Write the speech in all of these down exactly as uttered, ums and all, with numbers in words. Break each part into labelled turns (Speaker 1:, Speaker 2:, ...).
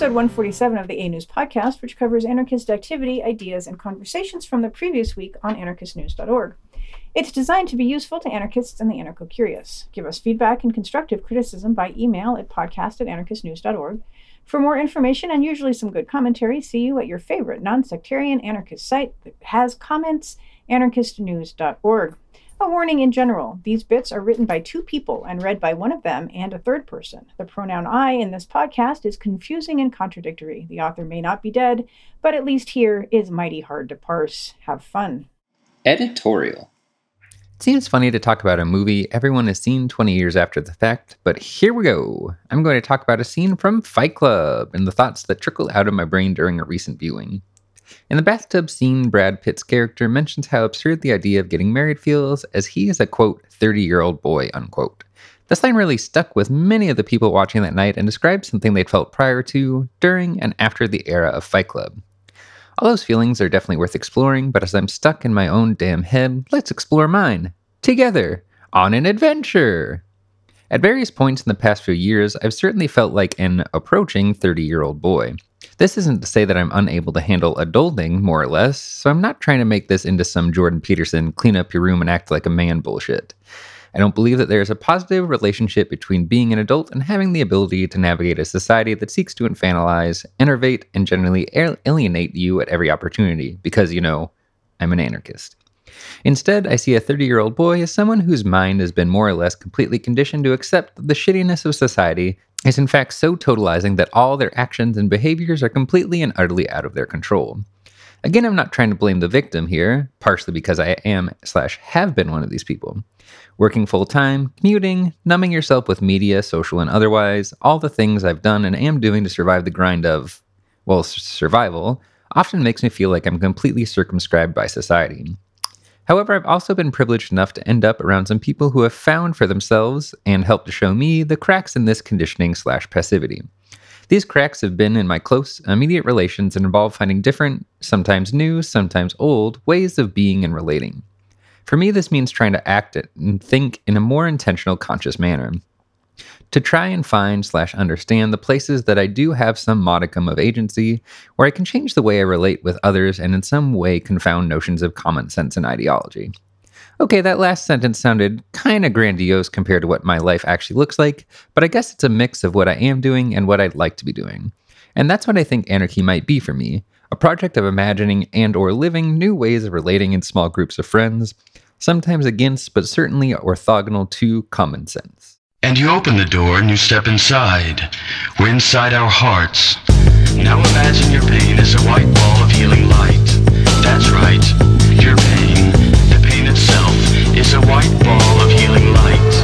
Speaker 1: episode one forty-seven of the A-News podcast, which covers anarchist activity, ideas, and conversations from the previous week on anarchist news dot org. It's designed to be useful to anarchists and the anarcho-curious. Give us feedback and constructive criticism by email at podcast at anarchist news dot org. For more information and usually some good commentary, see you at your favorite non-sectarian anarchist site that has comments, anarchist news dot org. A warning in general, these bits are written by two people and read by one of them and a third person. The pronoun I in this podcast is confusing and contradictory. The author may not be dead, but at least here is mighty hard to parse. Have fun.
Speaker 2: Editorial.
Speaker 3: It seems funny to talk about a movie everyone has seen twenty years after the fact, but here we go. I'm going to talk about a scene from Fight Club and the thoughts that trickled out of my brain during a recent viewing. In the bathtub scene, Brad Pitt's character mentions how absurd the idea of getting married feels, as he is a, quote, thirty-year-old boy, unquote. This line really stuck with many of the people watching that night and described something they'd felt prior to, during, and after the era of Fight Club. All those feelings are definitely worth exploring, but as I'm stuck in my own damn head, let's explore mine. Together, on an adventure! At various points in the past few years, I've certainly felt like an approaching thirty-year-old boy. This isn't to say that I'm unable to handle adulting, more or less, so I'm not trying to make this into some Jordan Peterson clean up your room and act like a man bullshit. I don't believe that there is a positive relationship between being an adult and having the ability to navigate a society that seeks to infantilize, enervate, and generally alienate you at every opportunity, because, you know, I'm an anarchist. Instead, I see a thirty-year-old boy as someone whose mind has been more or less completely conditioned to accept that the shittiness of society is in fact so totalizing that all their actions and behaviors are completely and utterly out of their control. Again, I'm not trying to blame the victim here, partially because I am slash have been one of these people. Working full-time, commuting, numbing yourself with media, social and otherwise, all the things I've done and am doing to survive the grind of, well, survival, often makes me feel like I'm completely circumscribed by society. However, I've also been privileged enough to end up around some people who have found for themselves and helped to show me the cracks in this conditioning slash passivity. These cracks have been in my close, immediate relations and involve finding different, sometimes new, sometimes old, ways of being and relating. For me, this means trying to act and think in a more intentional, conscious manner. To try and find slash understand the places that I do have some modicum of agency, where I can change the way I relate with others and in some way confound notions of common sense and ideology. Okay, that last sentence sounded kind of grandiose compared to what my life actually looks like, but I guess it's a mix of what I am doing and what I'd like to be doing. And that's what I think anarchy might be for me, a project of imagining and or living new ways of relating in small groups of friends, sometimes against but certainly orthogonal to common sense.
Speaker 4: And you open the door and you step inside. We're inside our hearts. Now imagine your pain is a white ball of healing light. That's right, your pain, the pain itself, is a white ball of healing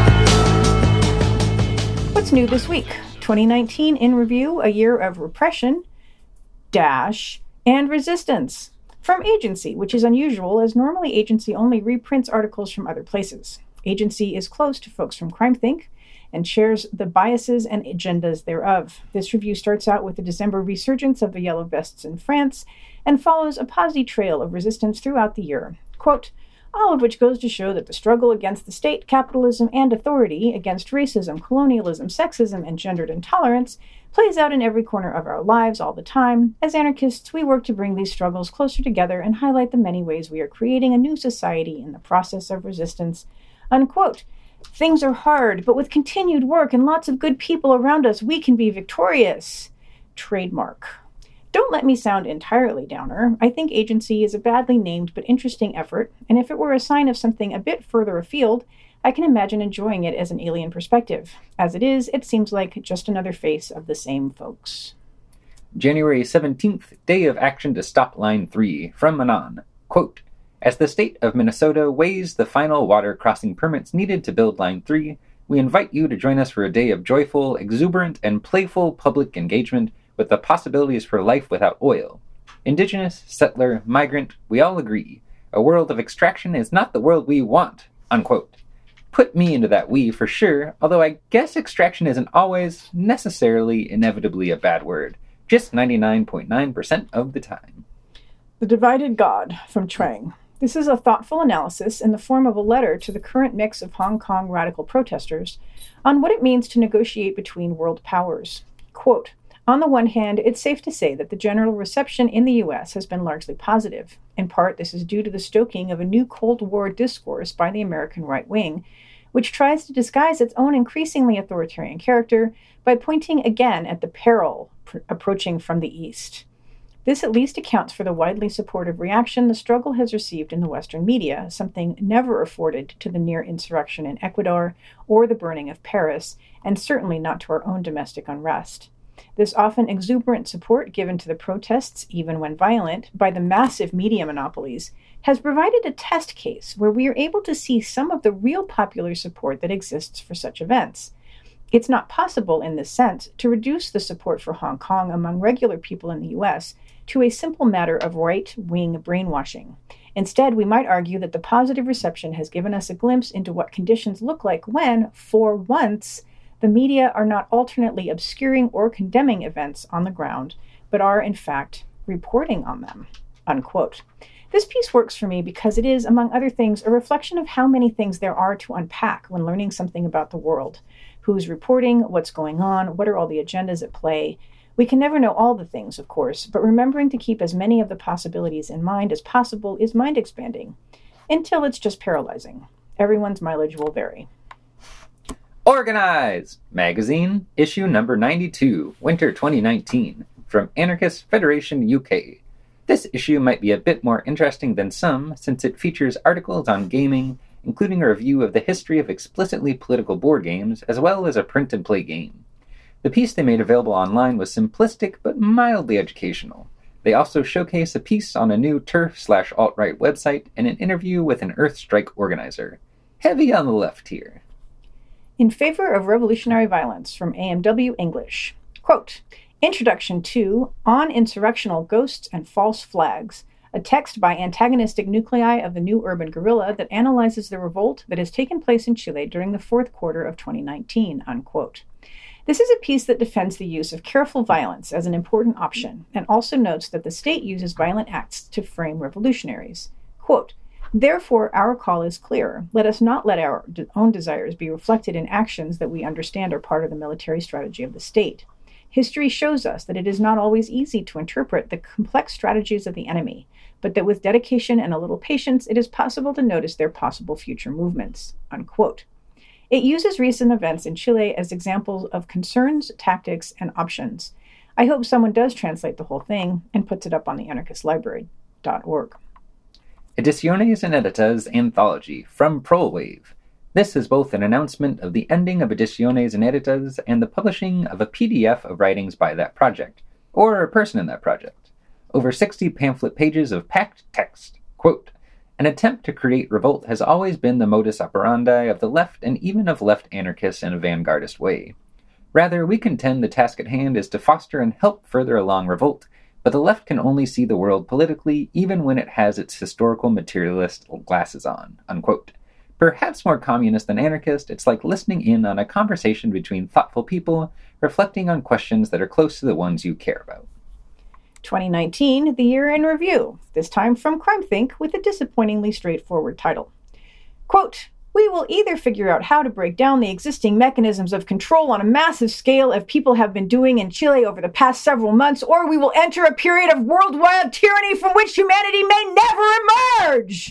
Speaker 4: light.
Speaker 1: What's new this week? twenty nineteen in review, a year of repression, dash, and resistance. From Agency, which is unusual as normally Agency only reprints articles from other places. Agency is close to folks from CrimethInc and shares the biases and agendas thereof. This review starts out with the December resurgence of the Yellow Vests in France and follows a posy trail of resistance throughout the year. Quote, all of which goes to show that the struggle against the state, capitalism, and authority, against racism, colonialism, sexism, and gendered intolerance, plays out in every corner of our lives all the time. As anarchists, we work to bring these struggles closer together and highlight the many ways we are creating a new society in the process of resistance. Unquote. Things are hard, but with continued work and lots of good people around us, we can be victorious. Trademark. Don't let me sound entirely downer. I think Agency is a badly named but interesting effort, and if it were a sign of something a bit further afield, I can imagine enjoying it as an alien perspective. As it is, it seems like just another face of the same folks.
Speaker 3: January seventeenth, Day of Action to Stop Line three, from Manon. Quote, as the state of Minnesota weighs the final water crossing permits needed to build Line three, we invite you to join us for a day of joyful, exuberant, and playful public engagement with the possibilities for life without oil. Indigenous, settler, migrant, we all agree. A world of extraction is not the world we want. Unquote. Put me into that we for sure, although I guess extraction isn't always, necessarily, inevitably a bad word. Just ninety-nine point nine percent of the time.
Speaker 1: The Divided God, from Trang. This is a thoughtful analysis in the form of a letter to the current mix of Hong Kong radical protesters on what it means to negotiate between world powers. Quote, On the one hand, it's safe to say that the general reception in the U S has been largely positive. In part, this is due to the stoking of a new Cold War discourse by the American right wing, which tries to disguise its own increasingly authoritarian character by pointing again at the peril pr- approaching from the East. This at least accounts for the widely supportive reaction the struggle has received in the Western media, something never afforded to the near insurrection in Ecuador or the burning of Paris, and certainly not to our own domestic unrest. This often exuberant support given to the protests, even when violent, by the massive media monopolies, has provided a test case where we are able to see some of the real popular support that exists for such events. It's not possible, in this sense, to reduce the support for Hong Kong among regular people in the U S to a simple matter of right-wing brainwashing. Instead, we might argue that the positive reception has given us a glimpse into what conditions look like when, for once, the media are not alternately obscuring or condemning events on the ground, but are, in fact, reporting on them." Unquote. This piece works for me because it is, among other things, a reflection of how many things there are to unpack when learning something about the world. Who's reporting, what's going on, what are all the agendas at play. We can never know all the things, of course, but remembering to keep as many of the possibilities in mind as possible is mind-expanding, until it's just paralyzing. Everyone's mileage will vary.
Speaker 3: Organize! Magazine, issue number ninety-two, winter twenty nineteen, from Anarchist Federation U K. This issue might be a bit more interesting than some, since it features articles on gaming, including a review of the history of explicitly political board games, as well as a print-and-play game. The piece they made available online was simplistic but mildly educational. They also showcase a piece on a new TERF slash alt-right website and an interview with an Earthstrike organizer. Heavy on the left here.
Speaker 1: In Favor of Revolutionary Violence, from A M W English. Quote, "Introduction to On Insurrectional Ghosts and False Flags, a text by antagonistic nuclei of the new urban guerrilla that analyzes the revolt that has taken place in Chile during the fourth quarter of twenty nineteen, unquote. This is a piece that defends the use of careful violence as an important option, and also notes that the state uses violent acts to frame revolutionaries. Quote, "Therefore, our call is clear. Let us not let our own desires be reflected in actions that we understand are part of the military strategy of the state. History shows us that it is not always easy to interpret the complex strategies of the enemy, but that with dedication and a little patience, it is possible to notice their possible future movements." Unquote. It uses recent events in Chile as examples of concerns, tactics, and options. I hope someone does translate the whole thing and puts it up on the anarchist library dot org.
Speaker 3: Ediciones Ineditas Anthology, from Prolwave. This is both an announcement of the ending of Ediciones Ineditas and the publishing of a P D F of writings by that project, or a person in that project. Over sixty pamphlet pages of packed text. Quote, "An attempt to create revolt has always been the modus operandi of the left and even of left anarchists in a vanguardist way. Rather, we contend the task at hand is to foster and help further along revolt, but the left can only see the world politically even when it has its historical materialist glasses on." Unquote. Perhaps more communist than anarchist, it's like listening in on a conversation between thoughtful people, reflecting on questions that are close to the ones you care about.
Speaker 1: twenty nineteen, the year in review, this time from CrimethInc with a disappointingly straightforward title. Quote, "We will either figure out how to break down the existing mechanisms of control on a massive scale as people have been doing in Chile over the past several months, or we will enter a period of worldwide tyranny from which humanity may never emerge."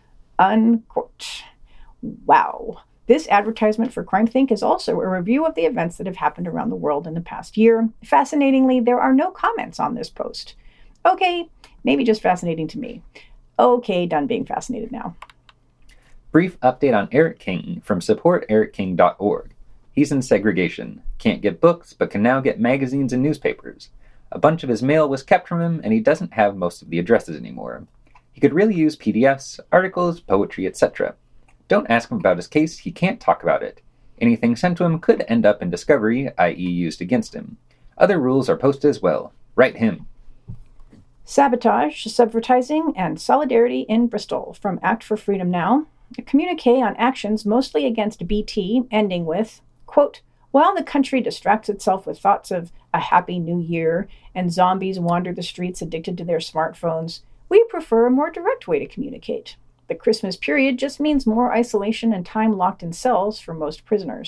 Speaker 1: Unquote. Wow. This advertisement for CrimethInc is also a review of the events that have happened around the world in the past year. Fascinatingly, there are no comments on this post. Okay, maybe just fascinating to me. Okay, done being fascinated now.
Speaker 3: Brief update on Eric King from support eric king dot org. He's in segregation, can't get books, but can now get magazines and newspapers. A bunch of his mail was kept from him, and he doesn't have most of the addresses anymore. He could really use P D Fs, articles, poetry, et cetera. Don't ask him about his case, he can't talk about it. Anything sent to him could end up in discovery, that is used against him. Other rules are posted as well. Write him.
Speaker 1: Sabotage, Subvertising, and Solidarity in Bristol, from Act for Freedom Now. A communique on actions mostly against B T, ending with, quote, "While the country distracts itself with thoughts of a happy new year and zombies wander the streets addicted to their smartphones, we prefer a more direct way to communicate. The Christmas period just means more isolation and time locked in cells for most prisoners.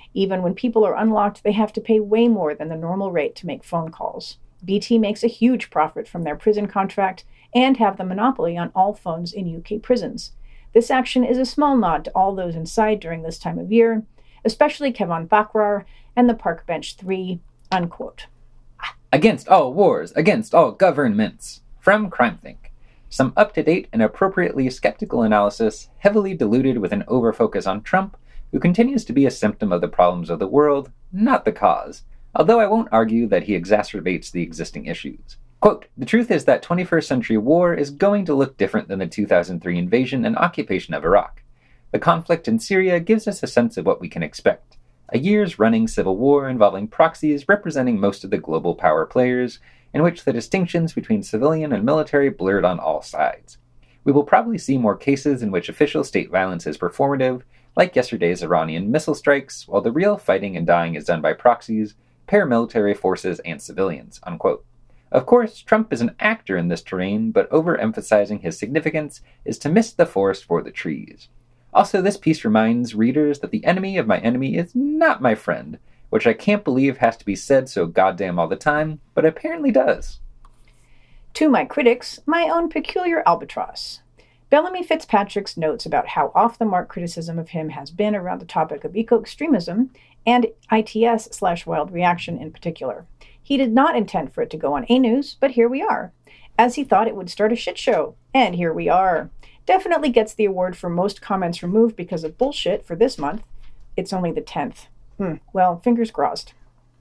Speaker 1: Even when people are unlocked, they have to pay way more than the normal rate to make phone calls. B T makes a huge profit from their prison contract and have the monopoly on all phones in U K prisons. This action is a small nod to all those inside during this time of year, especially Kevin Bakrar and the Park Bench three, unquote.
Speaker 3: Against all wars, against all governments. From CrimeThink. Some up-to-date and appropriately skeptical analysis, heavily diluted with an overfocus on Trump, who continues to be a symptom of the problems of the world, not the cause, although I won't argue that he exacerbates the existing issues. Quote, the truth is that twenty-first century war is going to look different than the two thousand three invasion and occupation of Iraq. The conflict in Syria gives us a sense of what we can expect. A year's running civil war involving proxies representing most of the global power players, in which the distinctions between civilian and military blurred on all sides. We will probably see more cases in which official state violence is performative, like yesterday's Iranian missile strikes, while the real fighting and dying is done by proxies, paramilitary forces, and civilians, unquote. Of course, Trump is an actor in this terrain, but overemphasizing his significance is to miss the forest for the trees. Also, this piece reminds readers that the enemy of my enemy is not my friend, which I can't believe has to be said so goddamn all the time, but apparently does.
Speaker 1: To my critics, my own peculiar albatross. Bellamy Fitzpatrick's notes about how off-the-mark criticism of him has been around the topic of eco-extremism and I T S slash wild reaction in particular. He did not intend for it to go on A News, but here we are. As he thought it would start a shit show, and here we are. Definitely gets the award for most comments removed because of bullshit for this month. It's only the tenth. Hmm. Well, fingers crossed.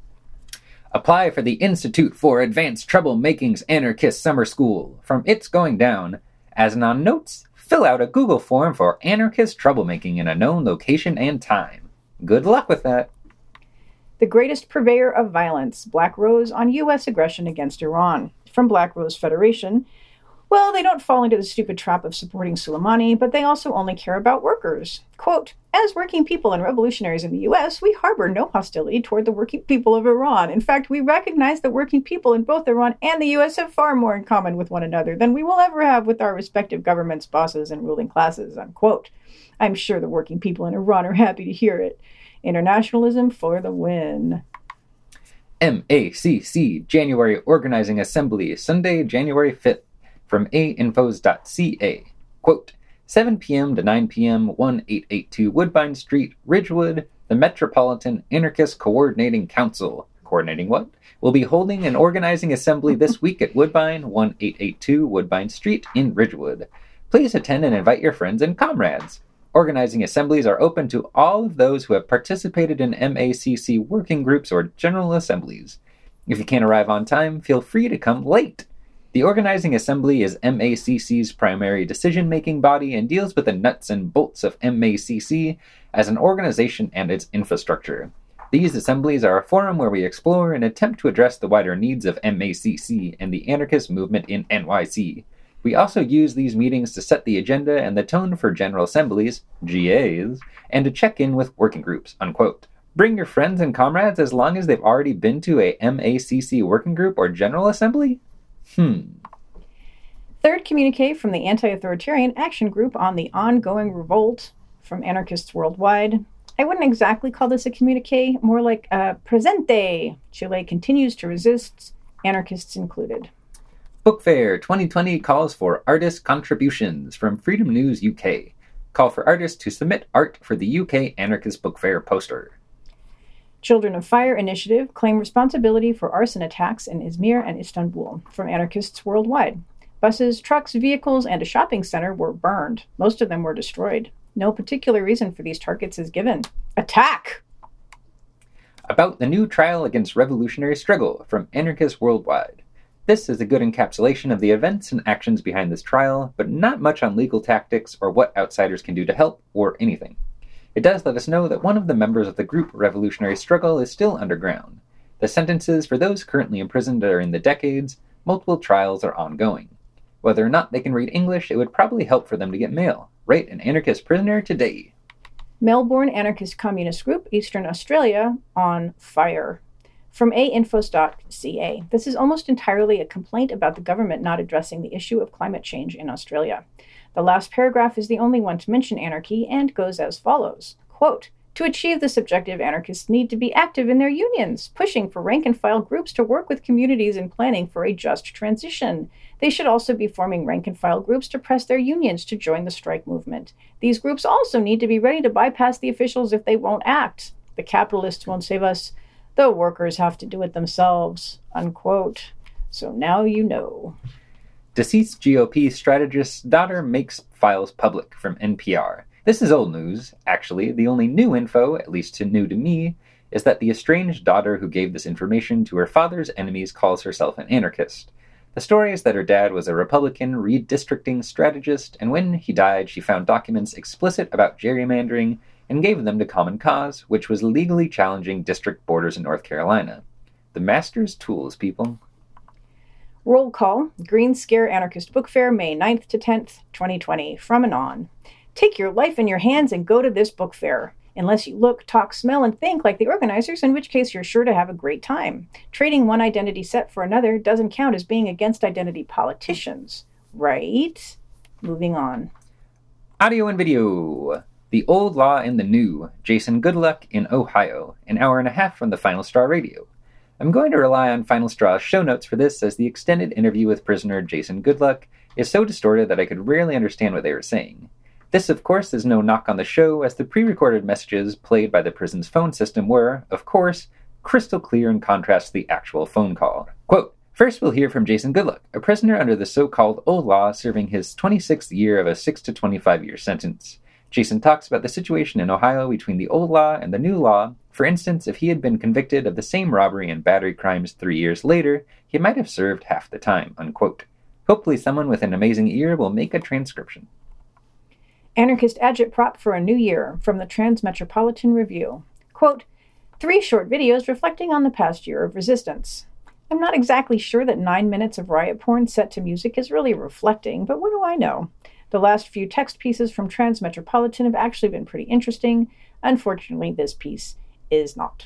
Speaker 3: Apply for the Institute for Advanced Troublemaking's Anarchist Summer School. From It's Going Down. As an on notes, fill out a Google form for anarchist troublemaking in a known location and time. Good luck with that.
Speaker 1: The greatest purveyor of violence, Black Rose on U S aggression against Iran. From Black Rose Federation. Well, they don't fall into the stupid trap of supporting Soleimani, but they also only care about workers. Quote, as working people and revolutionaries in the U S, we harbor no hostility toward the working people of Iran. In fact, we recognize that working people in both Iran and the U S have far more in common with one another than we will ever have with our respective governments, bosses, and ruling classes, unquote. I'm sure the working people in Iran are happy to hear it. Internationalism for the win.
Speaker 3: M A C C, January Organizing Assembly, Sunday, January fifth. From a infos dot c a. Quote, seven p.m. to nine p.m., eighteen eighty-two Woodbine Street, Ridgewood, the Metropolitan Anarchist Coordinating Council, coordinating what? Will be holding an organizing assembly this week at Woodbine, eighteen eighty-two Woodbine Street in Ridgewood. Please attend and invite your friends and comrades. Organizing assemblies are open to all of those who have participated in M A C C working groups or general assemblies. If you can't arrive on time, feel free to come late. The Organizing Assembly is M A C C's primary decision-making body and deals with the nuts and bolts of M A C C as an organization and its infrastructure. These assemblies are a forum where we explore and attempt to address the wider needs of M A C C and the anarchist movement in N Y C. We also use these meetings to set the agenda and the tone for General Assemblies, G As, and to check in with working groups, unquote. Bring your friends and comrades as long as they've already been to a M A C C working group or General Assembly? Hmm.
Speaker 1: Third communique from the Anti-Authoritarian Action Group on the ongoing revolt from anarchists worldwide. I wouldn't exactly call this a communique, more like a presente. Chile continues to resist, anarchists included.
Speaker 3: Book Fair twenty twenty calls for artist contributions from Freedom News U K. Call for artists to submit art for the U K Anarchist Book Fair poster.
Speaker 1: Children of Fire Initiative claim responsibility for arson attacks in Izmir and Istanbul from anarchists worldwide. Buses, trucks, vehicles, and a shopping center were burned. Most of them were destroyed. No particular reason for these targets is given. Attack!
Speaker 3: About the new trial against revolutionary struggle from anarchists worldwide. This is a good encapsulation of the events and actions behind this trial, but not much on legal tactics or what outsiders can do to help, or anything. It does let us know that one of the members of the group Revolutionary Struggle is still underground. The sentences for those currently imprisoned are in the decades, multiple trials are ongoing. Whether or not they can read English, it would probably help for them to get mail. Write an anarchist prisoner today.
Speaker 1: Melbourne Anarchist Communist Group, Eastern Australia, on fire. From a infos dot c a. This is almost entirely a complaint about the government not addressing the issue of climate change in Australia. The last paragraph is the only one to mention anarchy and goes as follows. Quote, To achieve this objective, anarchists need to be active in their unions, pushing for rank-and-file groups to work with communities in planning for a just transition. They should also be forming rank-and-file groups to press their unions to join the strike movement. These groups also need to be ready to bypass the officials if they won't act. The capitalists won't save us. The workers have to do it themselves. Unquote. So now you know.
Speaker 3: Deceased G O P strategist's daughter makes files public from N P R. This is old news. Actually, the only new info, at least to new to me, is that the estranged daughter who gave this information to her father's enemies calls herself an anarchist. The story is that her dad was a Republican redistricting strategist, and when he died, she found documents explicit about gerrymandering and gave them to Common Cause, which was legally challenging district borders in North Carolina. The master's tools, people.
Speaker 1: Roll call, Green Scare Anarchist Book Fair, May ninth to tenth, twenty twenty, from and on. Take your life in your hands and go to this book fair. Unless you look, talk, smell, and think like the organizers, in which case you're sure to have a great time. Trading one identity set for another doesn't count as being against identity politicians, right? Moving on.
Speaker 3: Audio and video. The Old Law and the New. Jason Goodluck in Ohio. An hour and a half from the Final Straw Radio. I'm going to rely on Final Straw's show notes for this, as the extended interview with prisoner Jason Goodluck is so distorted that I could rarely understand what they were saying. This, of course, is no knock on the show, as the pre-recorded messages played by the prison's phone system were, of course, crystal clear in contrast to the actual phone call. Quote, first we'll hear from Jason Goodluck, a prisoner under the so-called Old Law serving his twenty-sixth year of a six to twenty-five year sentence. Jason talks about the situation in Ohio between the old law and the new law. For instance, if he had been convicted of the same robbery and battery crimes three years later, he might have served half the time, unquote. Hopefully someone with an amazing ear will make a transcription.
Speaker 1: Anarchist agitprop for a new year, from the Transmetropolitan Review. Quote, three short videos reflecting on the past year of resistance. I'm not exactly sure that nine minutes of riot porn set to music is really reflecting, but what do I know? The last few text pieces from Transmetropolitan have actually been pretty interesting. Unfortunately, this piece is not.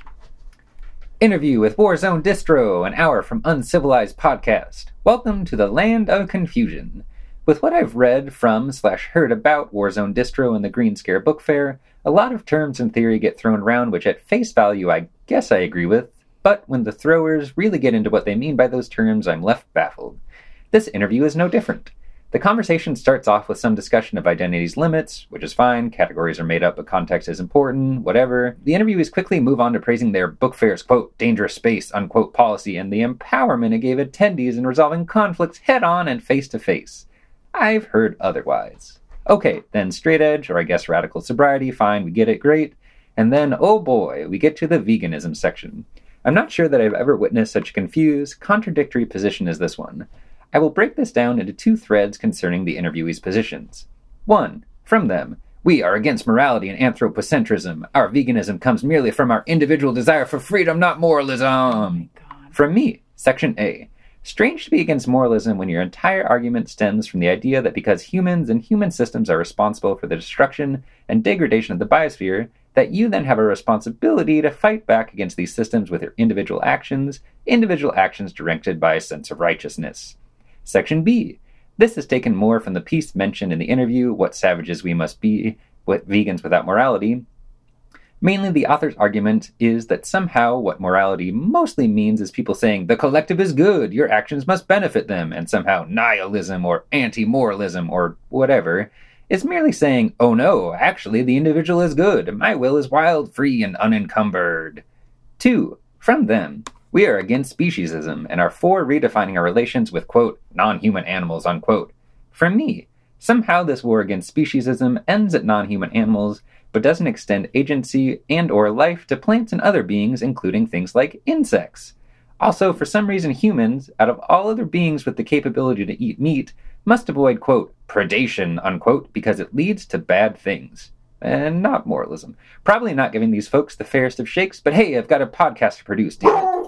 Speaker 3: Interview with Warzone Distro, an hour from Uncivilized Podcast. Welcome to the land of confusion. With what I've read from slash heard about Warzone Distro and the Green Scare Book Fair, a lot of terms in theory get thrown around which at face value I guess I agree with, but when the throwers really get into what they mean by those terms, I'm left baffled. This interview is no different. The conversation starts off with some discussion of identity's limits, which is fine, categories are made up but context is important, whatever. The interviewees quickly move on to praising their book fair's, quote, dangerous space, unquote, policy, and the empowerment it gave attendees in resolving conflicts head-on and face-to-face. I've heard otherwise. Okay, then straight edge, or I guess radical sobriety, fine, we get it, great. And then, oh boy, we get to the veganism section. I'm not sure that I've ever witnessed such a confused, contradictory position as this one. I will break this down into two threads concerning the interviewees' positions. One, from them, we are against morality and anthropocentrism. Our veganism comes merely from our individual desire for freedom, not moralism.
Speaker 1: Oh my God.
Speaker 3: From me, Section A. Strange to be against moralism when your entire argument stems from the idea that because humans and human systems are responsible for the destruction and degradation of the biosphere, that you then have a responsibility to fight back against these systems with your individual actions, individual actions directed by a sense of righteousness. Section B. This is taken more from the piece mentioned in the interview, What Savages We Must Be, with Vegans Without Morality. Mainly, the author's argument is that somehow what morality mostly means is people saying, the collective is good, your actions must benefit them, and somehow nihilism or anti-moralism or whatever is merely saying, oh no, actually the individual is good, my will is wild, free, and unencumbered. Two, from them, we are against speciesism and are for redefining our relations with, quote, non-human animals, unquote. From me, somehow this war against speciesism ends at non-human animals, but doesn't extend agency and or life to plants and other beings, including things like insects. Also, for some reason, humans, out of all other beings with the capability to eat meat, must avoid, quote, predation, unquote, because it leads to bad things. And not moralism. Probably not giving these folks the fairest of shakes, but hey, I've got a podcast to produce, damn it.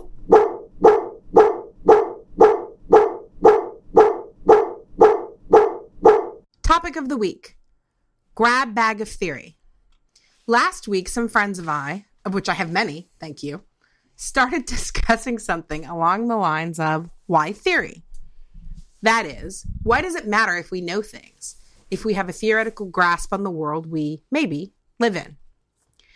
Speaker 2: Topic of the week. Grab bag of theory. Last week, some friends of I, of which I have many, thank you, started discussing something along the lines of why theory? That is, why does it matter if we know things, if we have a theoretical grasp on the world we, maybe, live in?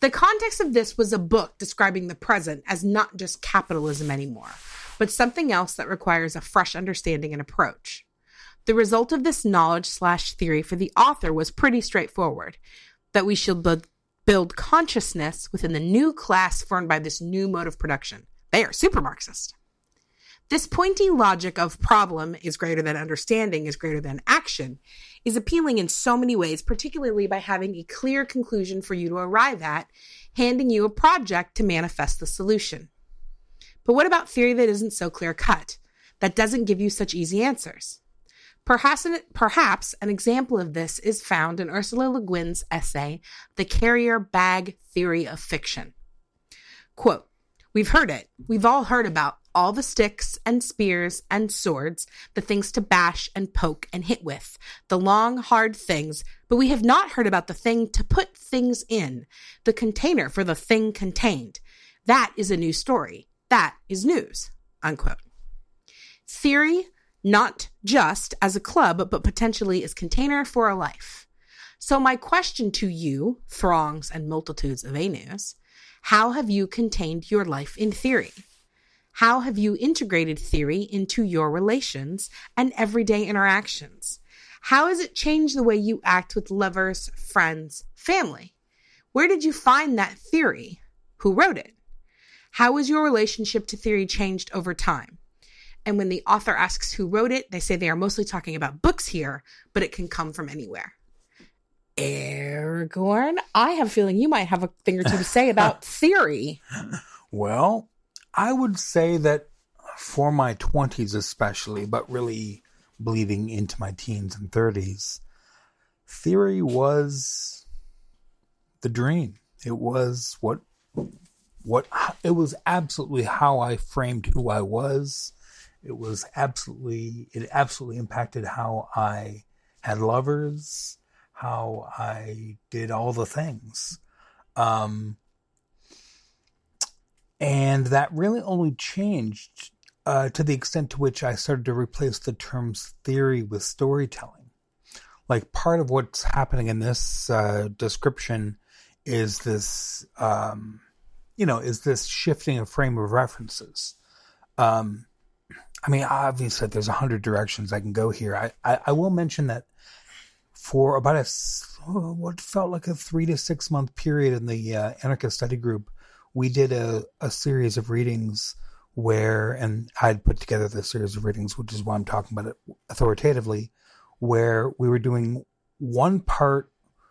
Speaker 2: The context of this was a book describing the present as not just capitalism anymore, but something else that requires a fresh understanding and approach. The result of this knowledge slash theory for the author was pretty straightforward, that we should build, build consciousness within the new class formed by this new mode of production. They are super Marxist. This pointy logic of problem is greater than understanding is greater than action is appealing in so many ways, particularly by having a clear conclusion for you to arrive at, handing you a project to manifest the solution. But what about theory that isn't so clear-cut, that doesn't give you such easy answers? Perhaps an, perhaps an example of this is found in Ursula Le Guin's essay, The Carrier Bag Theory of Fiction. Quote, "We've heard it. We've all heard about all the sticks and spears and swords, the things to bash and poke and hit with, the long, hard things, but we have not heard about the thing to put things in, the container for the thing contained. That is a new story. That is news." Unquote. Theory, not just as a club, but potentially as container for a life. So my question to you, throngs and multitudes of A-News, how have you contained your life in theory? How have you integrated theory into your relations and everyday interactions? How has it changed the way you act with lovers, friends, family? Where did you find that theory? Who wrote it? How has your relationship to theory changed over time? And when the author asks who wrote it, they say they are mostly talking about books here, but it can come from anywhere. Aragorn, I have a feeling you might have a thing or two to say about theory.
Speaker 5: Well, I would say that for my twenties especially, but really bleeding into my teens and thirties, theory was the dream. It was what, what, it was absolutely how I framed who I was. It was absolutely, it absolutely impacted how I had lovers, how I did all the things. Um, and that really only changed uh, to the extent to which I started to replace the terms theory with storytelling. Like part of what's happening in this uh, description is this, um, you know, is this shifting of frame of references. Um, I mean, obviously there's a hundred directions I can go here. I, I, I will mention that for about a, what felt like a three to six month period in the uh, anarchist study group, we did a, a series of readings where, and I'd put together this series of readings, which is why I'm talking about it authoritatively, where we were doing one part,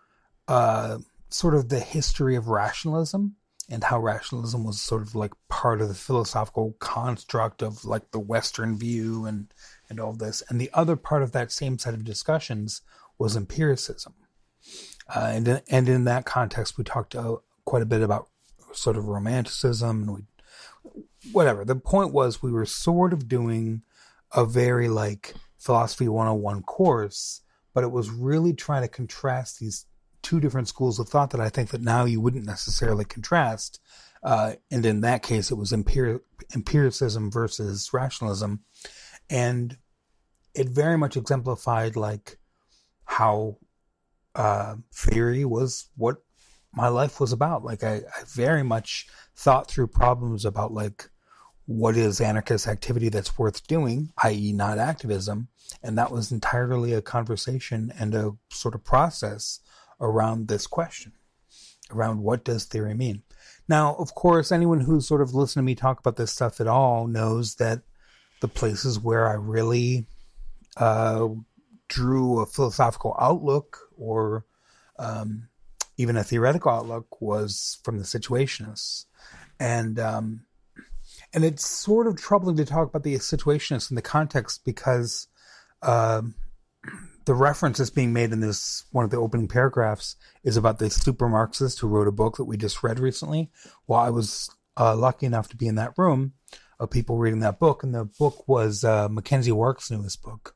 Speaker 5: uh, sort of the history of rationalism and how rationalism was sort of like part of the philosophical construct of like the Western view and, and all this. And the other part of that same set of discussions was empiricism. Uh, and, and in that context, we talked uh, quite a bit about sort of romanticism and we, whatever. The point was we were sort of doing a very like philosophy one oh one course, but it was really trying to contrast these two different schools of thought that I think that now you wouldn't necessarily contrast. Uh, and in that case, it was empir- empiricism versus rationalism. And it very much exemplified like how uh, theory was what my life was about. Like I, I very much thought through problems about like, what is anarchist activity that's worth doing, that is not activism. And that was entirely a conversation and a sort of process around this question, around what does theory mean? Now, of course, anyone who's sort of listened to me talk about this stuff at all knows that the places where I really uh, drew a philosophical outlook or um, even a theoretical outlook was from the Situationists. And um, and it's sort of troubling to talk about the Situationists in the context because um, the reference that's being made in this, one of the opening paragraphs, is about the super Marxist who wrote a book that we just read recently. Well, I was uh, lucky enough to be in that room of people reading that book, and the book was uh, Mackenzie Wark's newest book.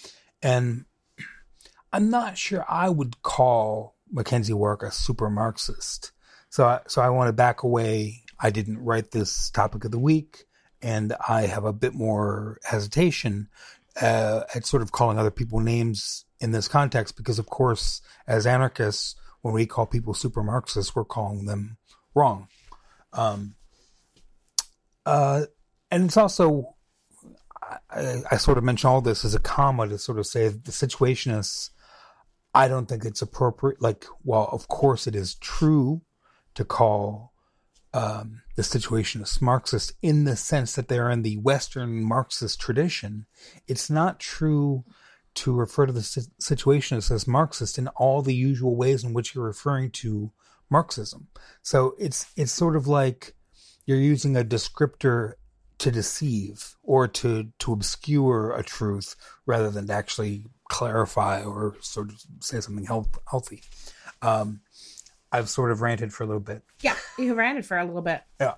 Speaker 5: And I'm not sure I would call Mackenzie Wark a super Marxist. So I, so I want to back away. I didn't write this topic of the week, and I have a bit more hesitation Uh, at sort of calling other people names in this context, because of course, as anarchists, when we call people super Marxists, we're calling them wrong. Um, uh, and it's also, I, I sort of mention all this as a comma to sort of say the situationists, I don't think it's appropriate. Like, well, of course it is true to call um, the situationists Marxist in the sense that they're in the Western Marxist tradition. It's not true to refer to the situationists as Marxist in all the usual ways in which you're referring to Marxism. So it's it's sort of like you're using a descriptor to deceive or to, to obscure a truth rather than to actually clarify or sort of say something health, healthy. Um, I've sort of ranted for a little bit.
Speaker 2: Yeah, you ranted for a little bit.
Speaker 5: Yeah.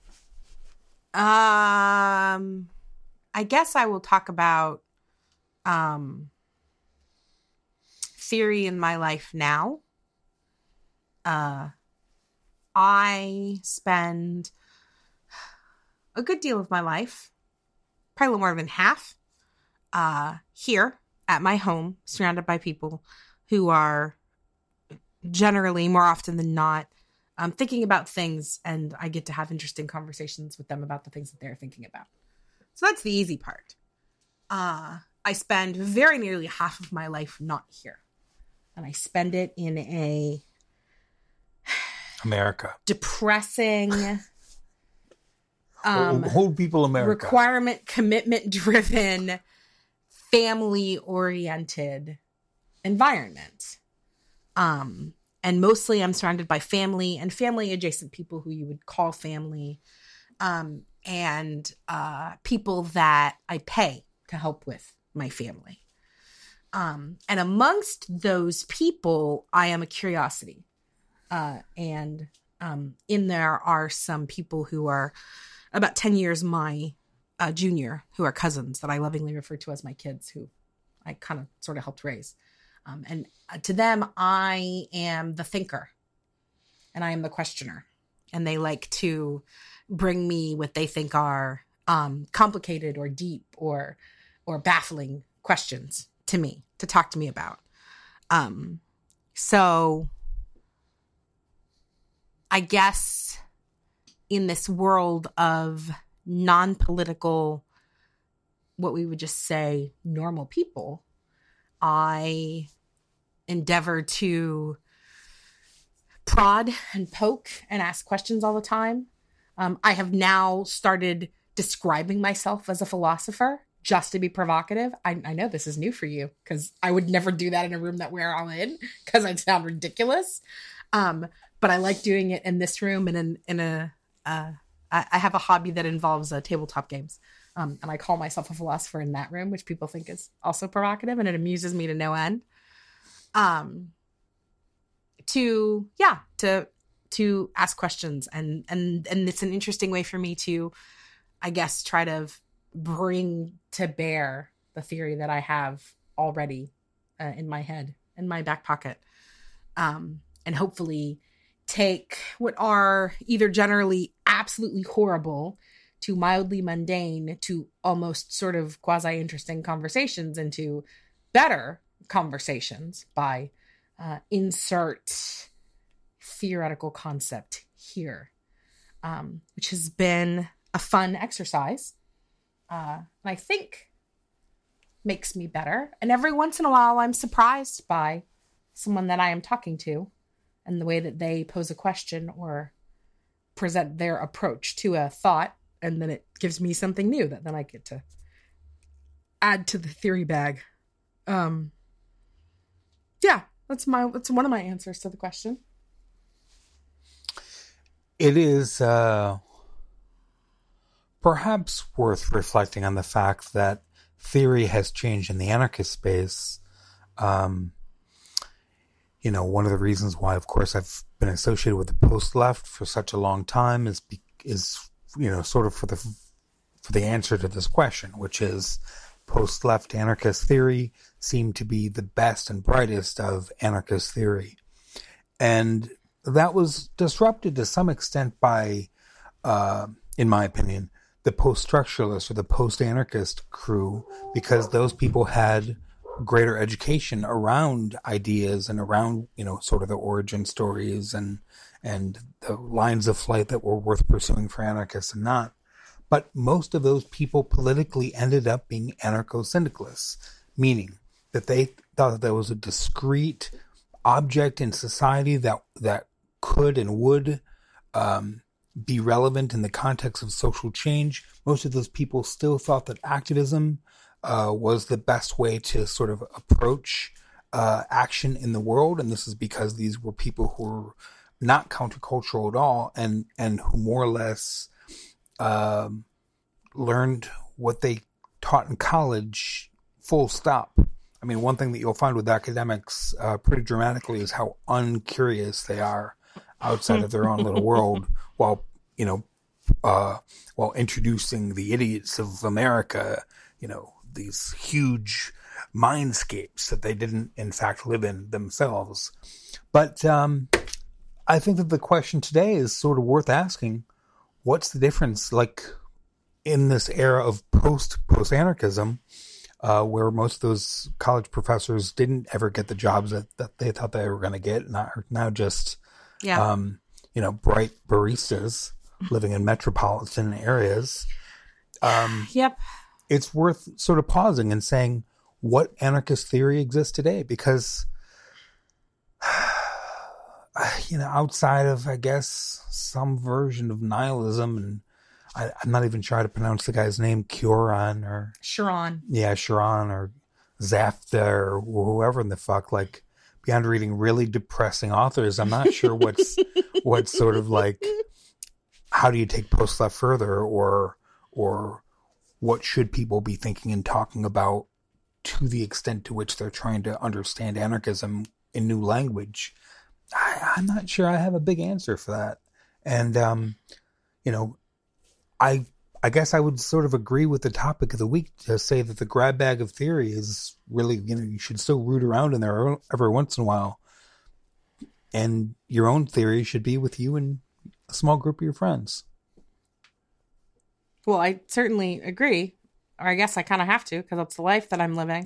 Speaker 2: Um, I guess I will talk about um, theory in my life now. Uh, I spend a good deal of my life, probably more than half, uh, here at my home, surrounded by people who are generally, more often than not, um, thinking about things, and I get to have interesting conversations with them about the things that they're thinking about. So that's the easy part. Uh, I spend very nearly half of my life not here. And I spend it in a
Speaker 5: America.
Speaker 2: Depressing, um,
Speaker 5: whole people America.
Speaker 2: Requirement, commitment driven, family oriented environment. Um, and mostly I'm surrounded by family and family adjacent people who you would call family, um, and uh, people that I pay to help with my family. Um, and amongst those people, I am a curiosity. Uh, and um, in there are some people who are about ten years my uh, junior, who are cousins that I lovingly refer to as my kids, who I kind of sort of helped raise. Um, and uh, to them, I am the thinker and I am the questioner. And they like to bring me what they think are um, complicated or deep or or baffling questions to me, to talk to me about. Um, so I guess in this world of non-political, what we would just say normal people, I endeavor to prod and poke and ask questions all the time. Um, I have now started describing myself as a philosopher just to be provocative. I, I know this is new for you because I would never do that in a room that we're all in because I'd sound ridiculous. Um, but I like doing it in this room and in, in a, uh, I, I have a hobby that involves uh, tabletop games. Um, and I call myself a philosopher in that room, which people think is also provocative, and it amuses me to no end. Um, to, yeah, to, to ask questions. And, and, and it's an interesting way for me to, I guess, try to bring to bear the theory that I have already uh, in my head, in my back pocket. Um, and hopefully take what are either generally absolutely horrible to mildly mundane to almost sort of quasi-interesting conversations into better conversations by uh, insert theoretical concept here, um, which has been a fun exercise. Uh, and I think makes me better. And every once in a while, I'm surprised by someone that I am talking to and the way that they pose a question or present their approach to a thought. And then it gives me something new that then I get to add to the theory bag. Um, yeah, that's my, that's one of my answers to the question.
Speaker 5: It is uh, perhaps worth reflecting on the fact that theory has changed in the anarchist space. Um, you know, one of the reasons why, of course, I've been associated with the post-left for such a long time is, be- is you know, sort of for the for the answer to this question, which is post-left anarchist theory seemed to be the best and brightest of anarchist theory. And that was disrupted to some extent by, uh, in my opinion, the post-structuralist or the post-anarchist crew, because those people had greater education around ideas and around, you know, sort of the origin stories and and the lines of flight that were worth pursuing for anarchists and not. But most of those people politically ended up being anarcho-syndicalists, meaning that they thought that there was a discrete object in society that that could and would um, be relevant in the context of social change. Most of those people still thought that activism uh, was the best way to sort of approach uh, action in the world. And this is because these were people who were not countercultural at all and, and who more or less um, learned what they taught in college, full stop. I mean, one thing that you'll find with academics uh, pretty dramatically is how uncurious they are outside of their own little world, while, you know, uh, while introducing the idiots of America, you know, these huge mindscapes that they didn't, in fact, live in themselves. But um, I think that the question today is sort of worth asking. What's the difference, like, in this era of post, post-anarchism, uh, where most of those college professors didn't ever get the jobs that, that they thought they were going to get, not now just,
Speaker 2: yeah.
Speaker 5: um, you know, bright baristas living in metropolitan areas. Um,
Speaker 2: yep.
Speaker 5: It's worth sort of pausing and saying, what anarchist theory exists today? Because, you know, outside of, I guess, some version of nihilism, and I, I'm not even sure how to pronounce the guy's name, Kioran or...
Speaker 2: Sharon.
Speaker 5: Yeah, Sharon or Zafta or whoever in the fuck, like, beyond reading really depressing authors, I'm not sure what's, what's sort of like, how do you take post-left further, or, or what should people be thinking and talking about to the extent to which they're trying to understand anarchism in new language? I, I'm not sure I have a big answer for that. And, um, you know, I I guess I would sort of agree with the topic of the week to say that the grab bag of theory is really, you know, you should still root around in there every once in a while. And your own theory should be with you and a small group of your friends.
Speaker 2: Well, I certainly agree. Or I guess I kind of have to, because it's the life that I'm living.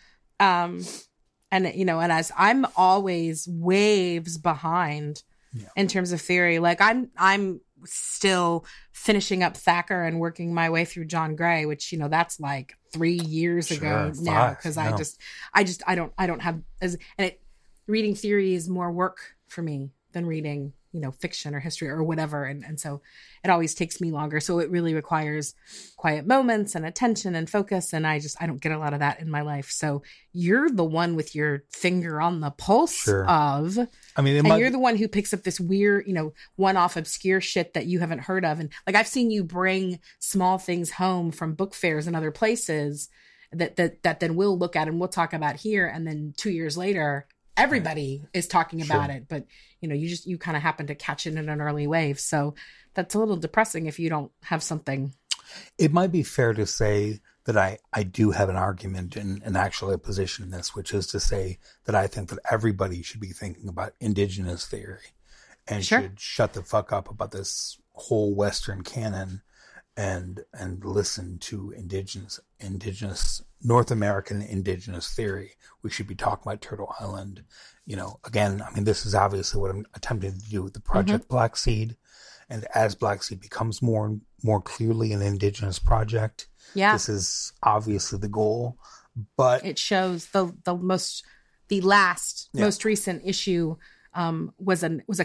Speaker 2: Um, and, you know, and as I'm always waves behind yeah. in terms of theory, like I'm, I'm still finishing up Thacker and working my way through John Gray, which, you know, that's like three years sure, ago five, now. Cause no. I just, I just, I don't, I don't have as, and it, reading theory is more work for me than reading, you know, fiction or history or whatever. And, and so it always takes me longer. So it really requires quiet moments and attention and focus. And I just, I don't get a lot of that in my life. So you're the one with your finger on the pulse sure. of,
Speaker 5: I mean,
Speaker 2: and
Speaker 5: might...
Speaker 2: you're the one who picks up this weird, you know, one-off obscure shit that you haven't heard of. And like, I've seen you bring small things home from book fairs and other places that, that, that then we'll look at and we'll talk about here. And then two years later, everybody is talking about sure. it, but you know, you just, you kind of happen to catch it in an early wave. So that's a little depressing if you don't have something.
Speaker 5: It might be fair to say that I, I do have an argument and, and actually a position in this, which is to say that I think that everybody should be thinking about indigenous theory and sure. should shut the fuck up about this whole Western canon and, and listen to indigenous, indigenous, North American indigenous theory. We should be talking about Turtle Island. You know, again, I mean, this is obviously what I'm attempting to do with the Project mm-hmm. Black Seed. And as Black Seed becomes more and more clearly an indigenous project,
Speaker 2: yeah.
Speaker 5: this is obviously the goal. But
Speaker 2: it shows the the most the last yeah. most recent issue um, was an was a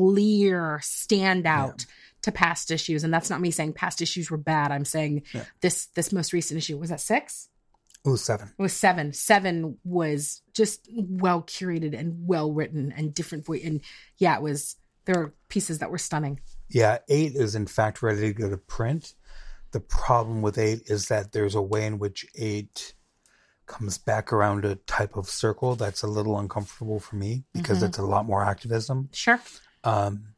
Speaker 2: clear standout. Yeah. to past issues. And that's not me saying past issues were bad. I'm saying yeah. this this most recent issue, was that six?
Speaker 5: It was seven.
Speaker 2: It was seven. Seven was just well curated and well written and different voice. And yeah, it was, there were pieces that were stunning.
Speaker 5: Yeah, eight is in fact ready to go to print. The problem with eight is that there's a way in which eight comes back around a type of circle that's a little uncomfortable for me because mm-hmm. it's a lot more activism.
Speaker 2: Sure.
Speaker 5: Um,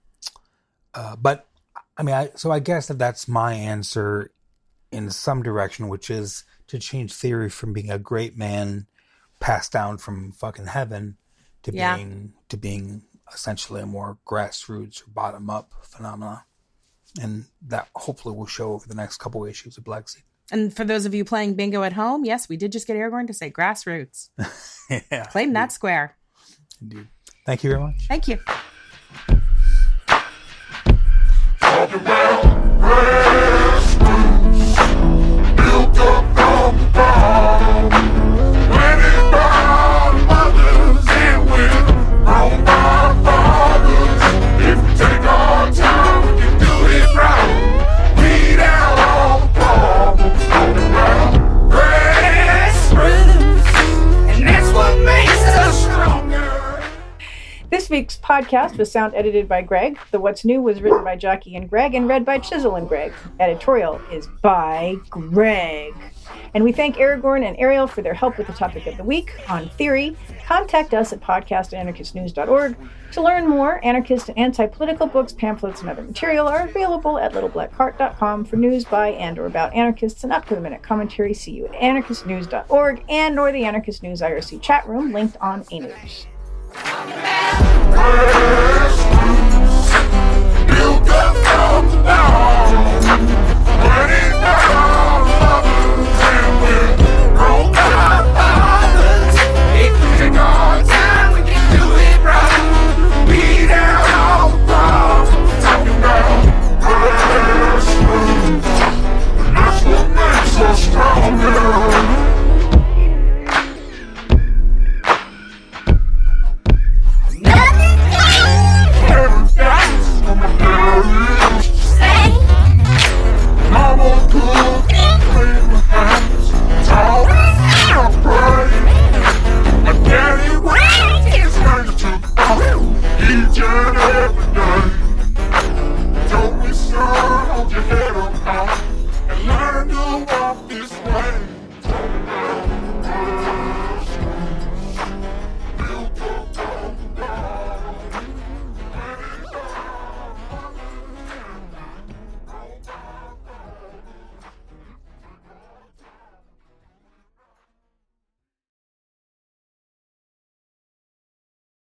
Speaker 5: uh, but I mean, I, so I guess that that's my answer in some direction, which is to change theory from being a great man passed down from fucking heaven to
Speaker 2: yeah.
Speaker 5: being to being essentially a more grassroots or bottom up phenomena, and that hopefully will show over the next couple issues of Black Seed.
Speaker 2: And for those of you playing bingo at home, yes, we did just get Aragorn to say grassroots.
Speaker 5: Yeah.
Speaker 2: Claim that square.
Speaker 5: Indeed. Thank you very much.
Speaker 2: Thank you.
Speaker 1: This week's podcast was sound edited by Greg. The What's New was written by Jackie and Greg and read by Chisel and Greg. Editorial is by Greg. And we thank Aragorn and Ariel for their help with the topic of the week on theory. Contact us at podcast at anarchist news dot org. To learn more, anarchist and anti-political books, pamphlets, and other material are available at little black cart dot com for news by and or about anarchists and up-to-the-minute commentary. See you at anarchist news dot org and or the Anarchist News I R C chat room linked on A News.
Speaker 6: Built up from the dawn.